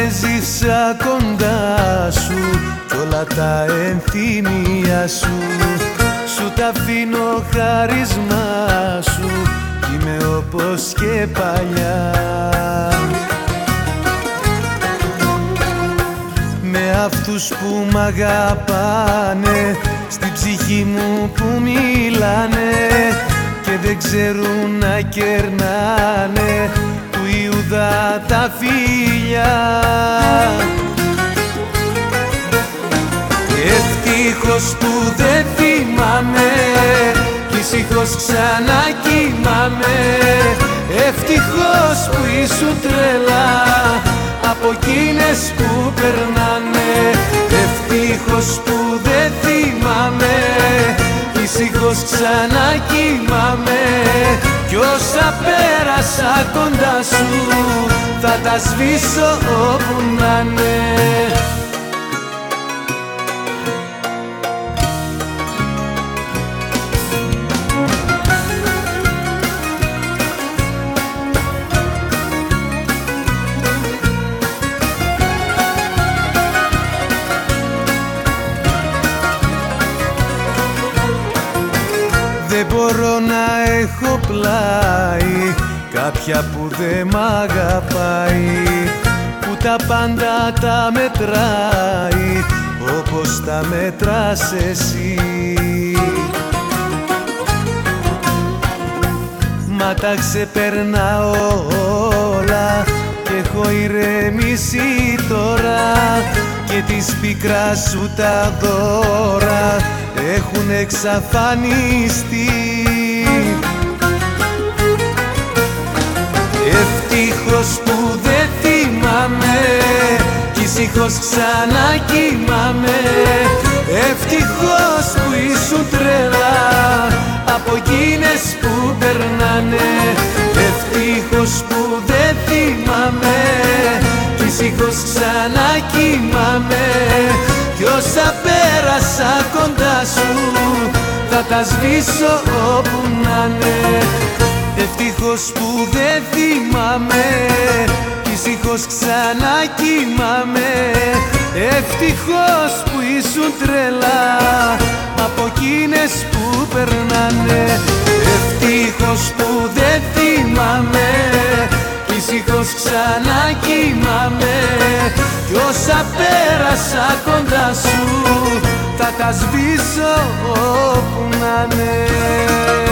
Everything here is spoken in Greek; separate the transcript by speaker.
Speaker 1: έζησα κοντά σου κι όλα τα ενθύμια σου. Σου τα αφήνω χάρισμά σου κι είμαι όπως και παλιά. Με αυτούς που μ' αγαπάνε στην ψυχή μου που μιλάνε και δεν ξέρουν να κερνάνε του Ιούδα τα φιλιά. Ευτυχώς που δεν θυμάμαι κι ησυχώς ξανακοιμάμαι. Ευτυχώς που ήσουν τρελά από εκείνες που περνάνε. Ευτυχώς που δεν θυμάμαι κι ησυχώς ξανακοιμάμαι. Κι όσα πέρασα κοντά σου θα τα σβήσω όπου να'ναι. Δεν μπορώ να έχω πλάι κάποια που δεν μ' αγαπάει, που τα πάντα τα μετράει όπως τα μετράς εσύ. Μα τα ξεπερνάω όλα και έχω ηρεμήσει τώρα και της πικράς σου τα δώρα έχουν εξαφανιστεί. Ευτυχώς που δεν θυμάμαι κι ησυχώς ξανακοιμάμαι. Ευτυχώς που ήσουν τρελά από εκείνες που περνάνε. Ευτυχώς που δεν θυμάμαι κι ησυχώς ξανακοιμάμαι. Κι όσα πέρασα κοντά σου θα τα σβήσω όπου να'ναι. Ευτυχώς που δεν θυμάμαι κι ησυχώς ξανακοιμάμαι. Ευτυχώς που ήσουν τρελά από εκείνες που περνάνε. Ευτυχώς που δεν θυμάμαι κι ησυχώς ξανακοιμάμαι. Κι όσα πέρασα κοντά σου θα τα σβήσω όπου να'ναι.